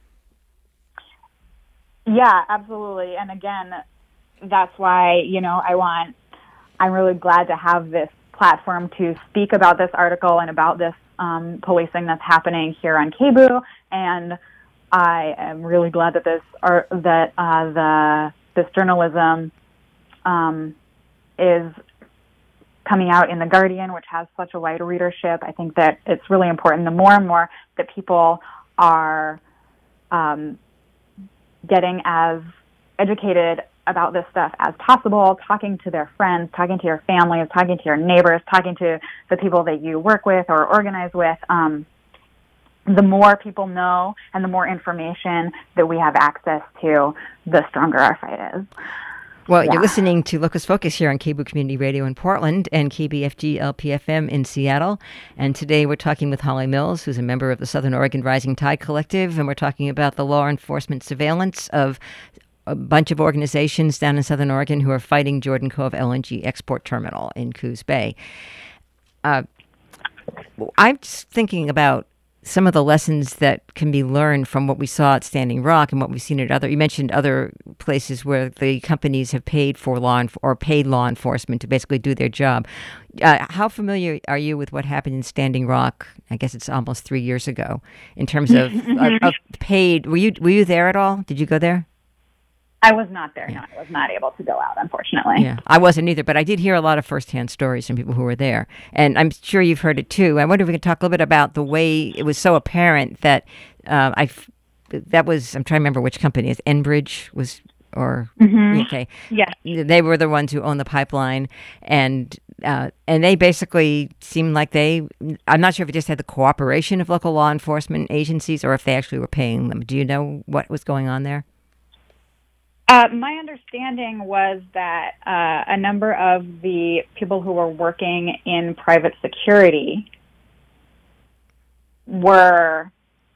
[SPEAKER 2] Yeah, absolutely. And again, that's why, you know, I want, I'm really glad to have this platform to speak about this article and about this um, policing that's happening here on K B U. And I am really glad that this, or that uh, the this journalism Um, is coming out in The Guardian, which has such a wide readership. I think that it's really important. The more and more that people are um, getting as educated about this stuff as possible, talking to their friends, talking to your families, talking to your neighbors, talking to the people that you work with or organize with, um, the more people know and the more information that we have access to, the stronger our fight is.
[SPEAKER 1] Well,
[SPEAKER 2] yeah.
[SPEAKER 1] You're listening to Locus Focus here on K B U Community Radio in Portland and K B F G L P F M in Seattle. And today we're talking with Holly Mills, who's a member of the Southern Oregon Rising Tide Collective, and we're talking about the law enforcement surveillance of a bunch of organizations down in Southern Oregon who are fighting Jordan Cove L N G export terminal in Coos Bay. Uh, I'm just thinking about some of the lessons that can be learned from what we saw at Standing Rock and what we've seen at other, you mentioned other places where the companies have paid for law enf- or paid law enforcement to basically do their job. Uh, how familiar are you with what happened in Standing Rock? I guess it's almost three years ago in terms of, of, of paid. Were you, were you there at all? Did you go there?
[SPEAKER 2] I was not there.
[SPEAKER 1] Yeah.
[SPEAKER 2] No, I was not able to go out, unfortunately.
[SPEAKER 1] Yeah, I wasn't either, but I did hear a lot of firsthand stories from people who were there. And I'm sure you've heard it too. I wonder if we could talk a little bit about the way it was so apparent that uh, I, that was, I'm trying to remember which company, it's Enbridge was or
[SPEAKER 2] Mm-hmm.
[SPEAKER 1] okay,
[SPEAKER 2] Yes.
[SPEAKER 1] they were the ones who owned the pipeline, and uh, and they basically seemed like they. I'm not sure if it just had the cooperation of local law enforcement agencies or if they actually were paying them. Do you know what was going on there?
[SPEAKER 2] Uh, my understanding was that uh, a number of the people who were working in private security were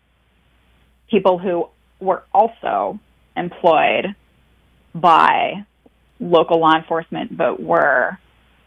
[SPEAKER 2] people who were also employed by local law enforcement, but were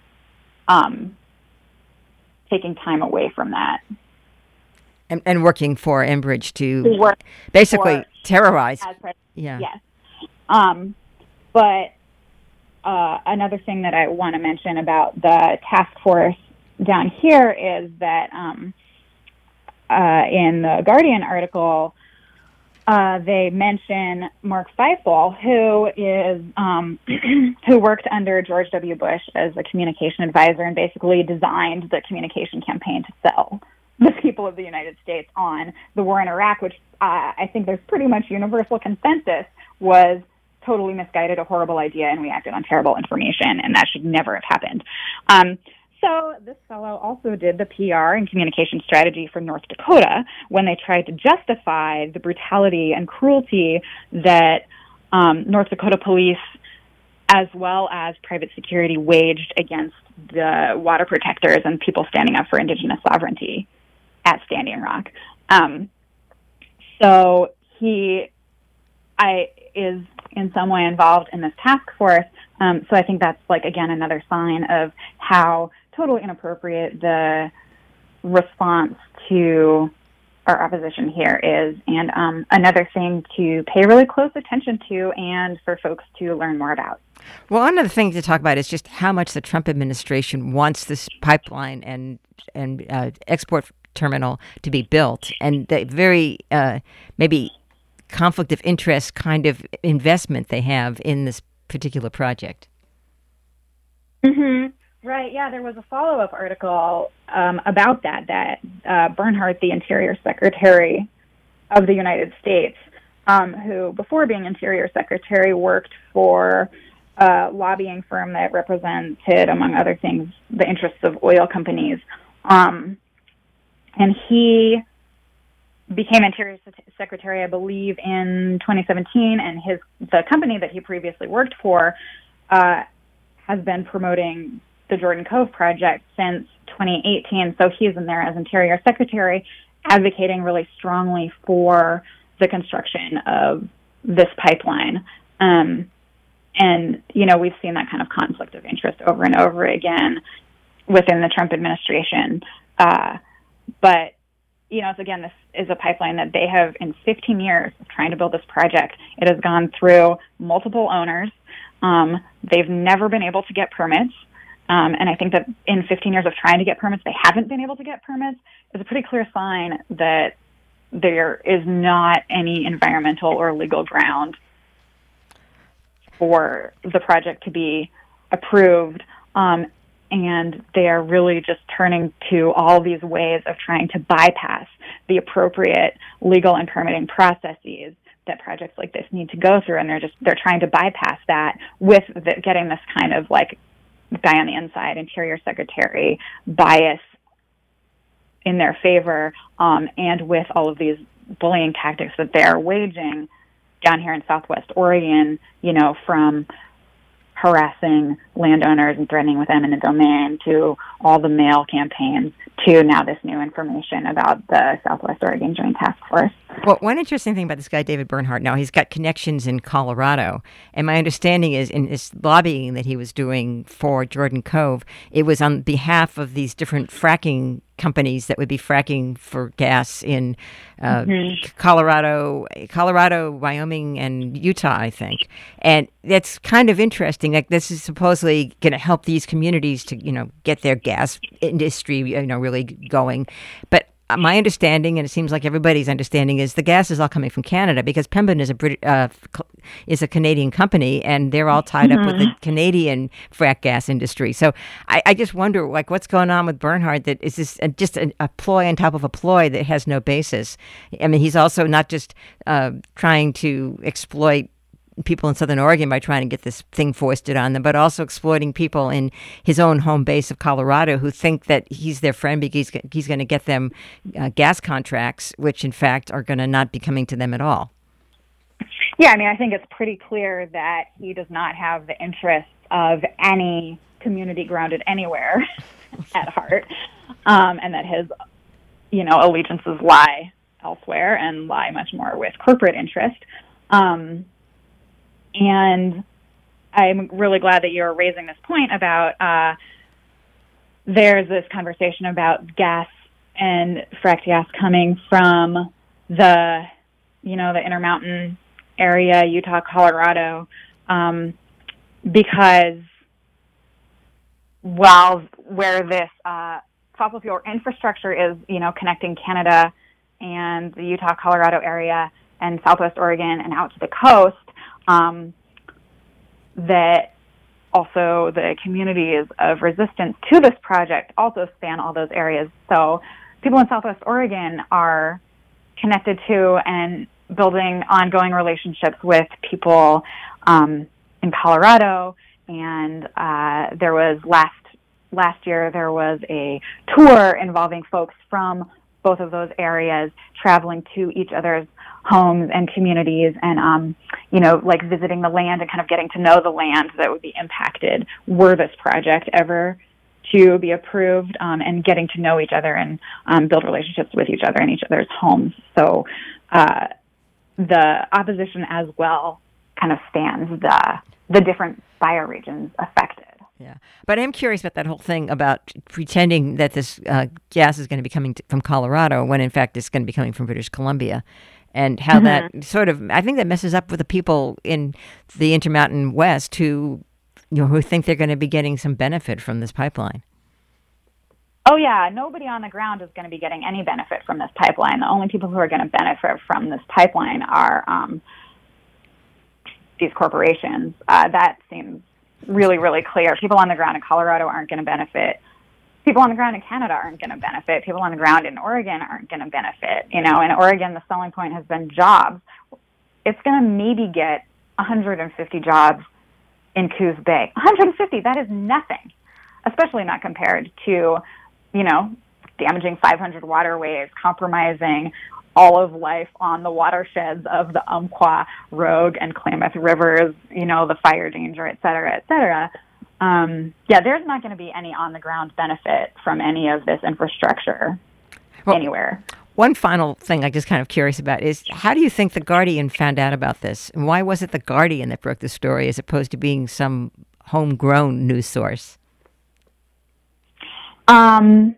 [SPEAKER 2] um, taking time away from that.
[SPEAKER 1] And, and working for Enbridge to
[SPEAKER 2] Who worked
[SPEAKER 1] basically
[SPEAKER 2] for-
[SPEAKER 1] terrorize.
[SPEAKER 2] as pres-
[SPEAKER 1] Yeah.
[SPEAKER 2] Yes. Um, but uh, another thing that I want to mention about the task force down here is that um, uh, in the Guardian article, uh, they mention Mark Feifel, who is um, who worked under George W. Bush as a communication advisor and basically designed the communication campaign to sell the people of the United States on the war in Iraq, which uh, I think there's pretty much universal consensus was totally misguided, a horrible idea, and we acted on terrible information, and that should never have happened. Um, so this fellow also did the P R and communication strategy for North Dakota when they tried to justify the brutality and cruelty that um, North Dakota police, as well as private security, waged against the water protectors and people standing up for indigenous sovereignty at Standing Rock. Um, so he I is in some way involved in this task force. Um, so I think that's, like, again, another sign of how totally inappropriate the response to our opposition here is, and um, another thing to pay really close attention to and for folks to learn more about.
[SPEAKER 1] Well, one of the things to talk about is just how much the Trump administration wants this pipeline and and uh, export terminal to be built, and the very uh, maybe conflict of interest kind of investment they have in this particular project.
[SPEAKER 2] Mm-hmm. Right, yeah, there was a follow-up article um, about that, that uh, Bernhardt, the Interior Secretary of the United States, um, who, before being Interior Secretary, worked for a lobbying firm that represented, among other things, the interests of oil companies. Um, and he became Interior Secretary, I believe, in twenty seventeen, and his the company that he previously worked for uh, has been promoting the Jordan Cove project since twenty eighteen. So he's in there as Interior Secretary, advocating really strongly for the construction of this pipeline. Um, and, you know, we've seen that kind of conflict of interest over and over again within the Trump administration. Uh, but, you know, so again, this is a pipeline that they have, in fifteen years of trying to build this project, it has gone through multiple owners. Um, they've never been able to get permits. Um, and I think that in fifteen years of trying to get permits, they haven't been able to get permits, is a pretty clear sign that there is not any environmental or legal ground for the project to be approved. Um, and they are really just turning to all these ways of trying to bypass the appropriate legal and permitting processes that projects like this need to go through. And they're just, they're trying to bypass that with the, getting this kind of like guy on the inside, Interior Secretary bias in their favor, um, and with all of these bullying tactics that they're waging down here in Southwest Oregon, you know, from harassing landowners and threatening with eminent domain to all the mail campaigns to now this new information about the Southwest Oregon Joint Task Force.
[SPEAKER 1] Well, one interesting thing about this guy, David Bernhardt, now he's got connections in Colorado. And my understanding is in his lobbying that he was doing for Jordan Cove, it was on behalf of these different fracking companies that would be fracking for gas in uh, mm-hmm. Colorado, Colorado, Wyoming, and Utah, I think. And that's kind of interesting. Like, this is supposedly going to help these communities to, you know, get their gas industry, you know, really going. But my understanding, and it seems like everybody's understanding, is the gas is all coming from Canada because Pembina is a Brit- uh, is a Canadian company, and they're all tied mm-hmm. up with the Canadian frack gas industry. So I, I just wonder, like, what's going on with Bernhardt? That is this a, just a, a ploy on top of a ploy that has no basis? I mean, he's also not just uh, trying to exploit people in Southern Oregon by trying to get this thing foisted on them, but also exploiting people in his own home base of Colorado who think that he's their friend because he's, he's going to get them uh, gas contracts, which in fact are going to not be coming to them at all.
[SPEAKER 2] Yeah, I mean, I think it's pretty clear that he does not have the interests of any community grounded anywhere at heart, um, and that his, you know, allegiances lie elsewhere and lie much more with corporate interest. Um, and I'm really glad that you're raising this point about uh, there's this conversation about gas and fracked gas coming from the, you know, the Intermountain area, Utah, Colorado, um, because while where this uh, fossil fuel infrastructure is, you know, connecting Canada and the Utah, Colorado area and Southwest Oregon and out to the coast, um, that also the communities of resistance to this project also span all those areas. So people in Southwest Oregon are connected to and building ongoing relationships with people um, in Colorado. And uh, there was last last year, there was a tour involving folks from both of those areas traveling to each other's homes and communities and, um, you know, like visiting the land and kind of getting to know the land that would be impacted were this project ever to be approved, um, and getting to know each other and um, build relationships with each other in each other's homes. So uh, the opposition as well kind of spans the the different bioregions affected.
[SPEAKER 1] Yeah, but I'm curious about that whole thing about pretending that this uh, gas is going to be coming to, from Colorado when in fact it's going to be coming from British Columbia, and how mm-hmm. that sort of, I think that messes up with the people in the Intermountain West who, you know, who think they're going to be getting some benefit from this pipeline.
[SPEAKER 2] Oh yeah, nobody on the ground is going to be getting any benefit from this pipeline. The only people who are going to benefit from this pipeline are um, these corporations. Uh, that seems really, really clear. People on the ground in Colorado aren't going to benefit. People on the ground in Canada aren't going to benefit. People on the ground in Oregon aren't going to benefit. You know, in Oregon, the selling point has been jobs. It's going to maybe get one hundred fifty jobs in Coos Bay. one hundred fifty, that is nothing, especially not compared to, you know, damaging five hundred waterways, compromising all of life on the watersheds of the Umpqua, Rogue, and Klamath rivers, you know, the fire danger, et cetera, et cetera. Um, yeah, there's not going to be any on-the-ground benefit from any of this infrastructure well, anywhere.
[SPEAKER 1] One final thing I'm just kind of curious about is, how do you think The Guardian found out about this? And why was it The Guardian that broke the story as opposed to being some homegrown news source?
[SPEAKER 2] Um...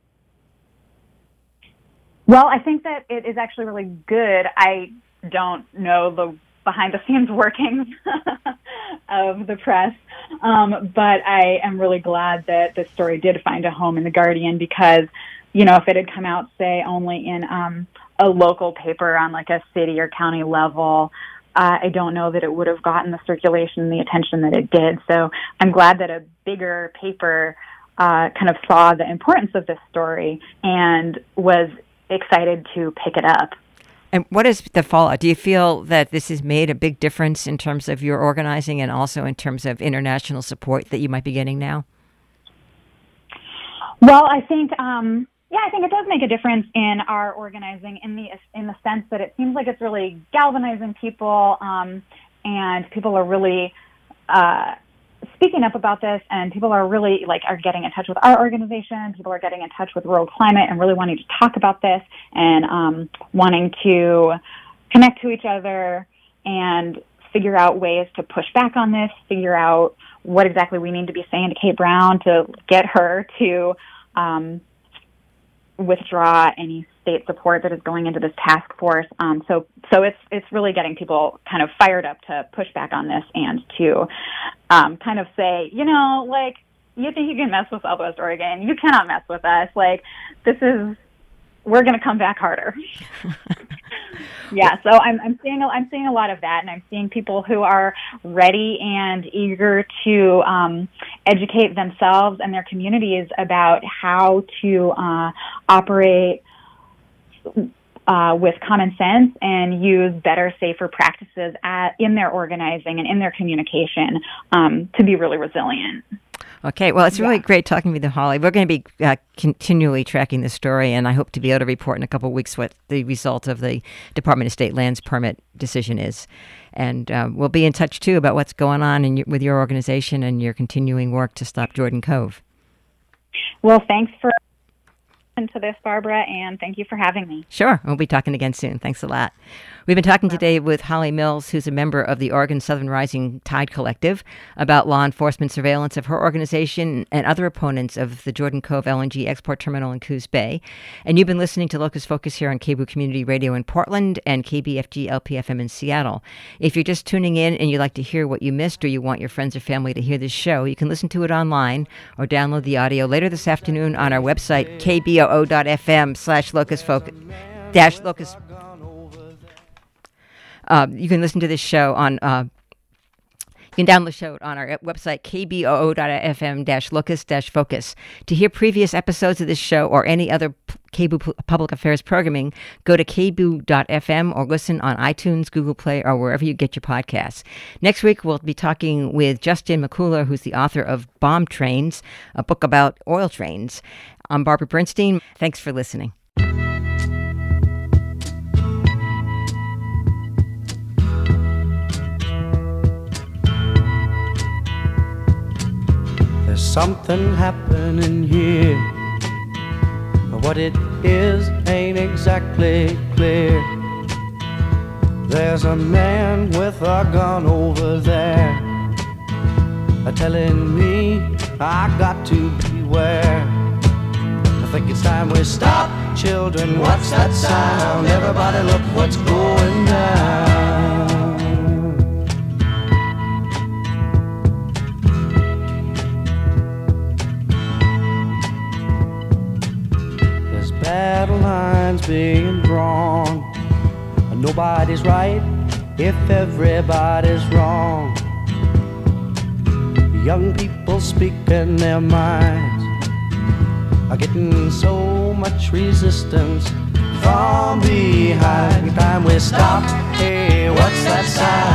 [SPEAKER 2] Well, I think that it is actually really good. I don't know the behind-the-scenes workings of the press, um, but I am really glad that this story did find a home in The Guardian because, you know, if it had come out, say, only in um, a local paper on like a city or county level, uh, I don't know that it would have gotten the circulation and the attention that it did. So I'm glad that a bigger paper uh, kind of saw the importance of this story and was excited to pick it up.
[SPEAKER 1] And what is the fallout? Do you feel that this has made a big difference in terms of your organizing and also in terms of international support that you might be getting now?
[SPEAKER 2] Well, I think, um, yeah, I think it does make a difference in our organizing in the in the sense that it seems like it's really galvanizing people, um, and people are really uh, speaking up about this, and people are really like are getting in touch with our organization. People are getting in touch with World Climate and really wanting to talk about this and um, wanting to connect to each other and figure out ways to push back on this, figure out what exactly we need to be saying to Kate Brown to get her to um, withdraw any state support that is going into this task force. Um, so, so it's it's really getting people kind of fired up to push back on this and to um, kind of say, you know, like, you think you can mess with Southwest Oregon? You cannot mess with us. Like, this is, we're going to come back harder. Yeah, so I'm I'm seeing a, I'm seeing a lot of that, and I'm seeing people who are ready and eager to um, educate themselves and their communities about how to uh, operate uh, with common sense and use better, safer practices at, in their organizing and in their communication um, to be really resilient.
[SPEAKER 1] Okay, well, it's really
[SPEAKER 2] Yeah.
[SPEAKER 1] great talking with you, Holly. We're going to be uh, continually tracking this story, and I hope to be able to report in a couple of weeks what the result of the Department of State Lands permit decision is. And uh, we'll be in touch, too, about what's going on in your, with your organization and your continuing work to stop Jordan Cove.
[SPEAKER 2] Well, thanks for to this, Barbara, and thank you for having me.
[SPEAKER 1] Sure. We'll be talking again soon. Thanks a lot. We've been talking today with Holly Mills, who's a member of the Oregon Southern Rising Tide Collective, about law enforcement surveillance of her organization and other opponents of the Jordan Cove L N G export terminal in Coos Bay. And you've been listening to Locust Focus here on K B O Community Radio in Portland and K B F G L P F M in Seattle. If you're just tuning in and you'd like to hear what you missed, or you want your friends or family to hear this show, you can listen to it online or download the audio later this afternoon on our website, k b o o dot f m slash locust focus dash locust. Uh, you can listen to this show on, uh, you can download the show on our website, k b o o dot f m dash locust dash focus. To hear previous episodes of this show or any other K B O Public Affairs programming, go to k b o dot f m or listen on iTunes, Google Play, or wherever you get your podcasts. Next week, we'll be talking with Justin McCullough, who's the author of Bomb Trains, a book about oil trains. I'm Barbara Bernstein. Thanks for listening.
[SPEAKER 3] There's something happening here, but what it is ain't exactly clear. There's a man with a gun over there, a telling me I got to beware. I think it's time we stop, children, what's that sound? Everybody look what's going down. Battle lines being drawn, and nobody's right if everybody's wrong. Young people speaking their minds are getting so much resistance from behind. Time we stop, hey, what's that sound?